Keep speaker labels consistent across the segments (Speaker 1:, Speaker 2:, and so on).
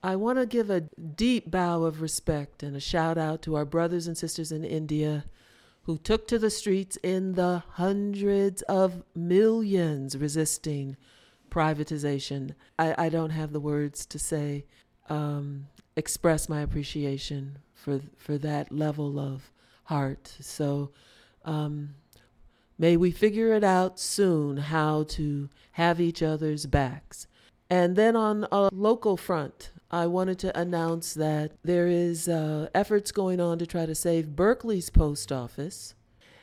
Speaker 1: I want to give a deep bow of respect and a shout out to our brothers and sisters in India who took to the streets in the hundreds of millions resisting privatization. I don't have the words to say, express my appreciation for that level of heart. So may we figure it out soon how to have each other's backs. And then on a local front, I wanted to announce that there is efforts going on to try to save Berkeley's post office.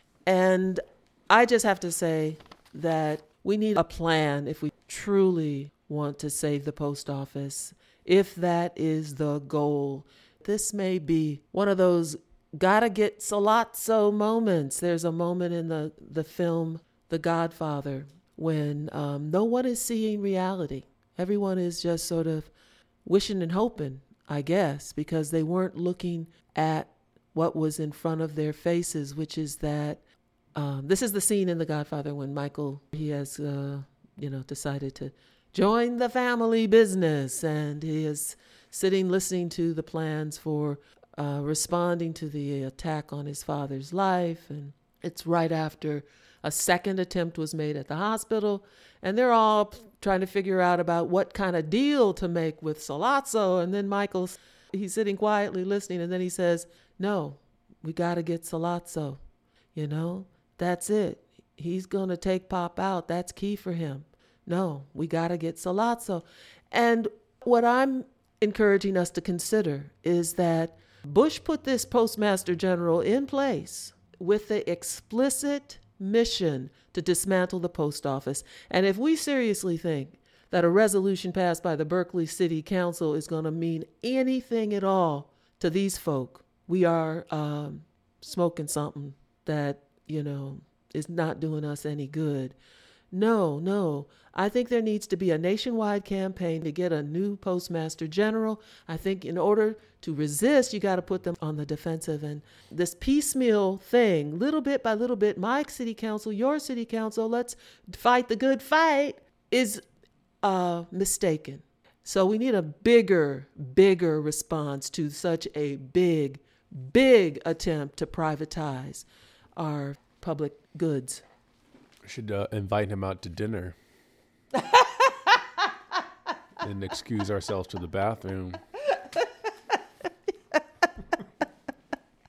Speaker 1: And I just have to say that we need a plan if we truly want to save the post office, if that is the goal. This may be one of those gotta get Sollozzo moments. There's a moment in the film The Godfather when no one is seeing reality. Everyone is just sort of wishing and hoping, I guess, because they weren't looking at what was in front of their faces, which is that this is the scene in The Godfather when Michael, he has, decided to join the family business, and he is sitting listening to the plans for responding to the attack on his father's life. And it's right after a second attempt was made at the hospital, and they're all trying to figure out about what kind of deal to make with Sollozzo. And then he's sitting quietly listening, and then he says, no, we got to get Sollozzo. That's it. He's going to take Pop out. That's key for him. No, we got to get Sollozzo. And what I'm encouraging us to consider is that Bush put this Postmaster General in place with the explicit mission to dismantle the post office. And if we seriously think that a resolution passed by the Berkeley City Council is going to mean anything at all to these folk, we are smoking something that, is not doing us any good. No. I think there needs to be a nationwide campaign to get a new Postmaster General. I think in order to resist, you got to put them on the defensive. And this piecemeal thing, little bit by little bit, my city council, your city council, let's fight the good fight, is mistaken. So we need a bigger response to such a big attempt to privatize our public goods.
Speaker 2: We should invite him out to dinner and excuse ourselves to the bathroom.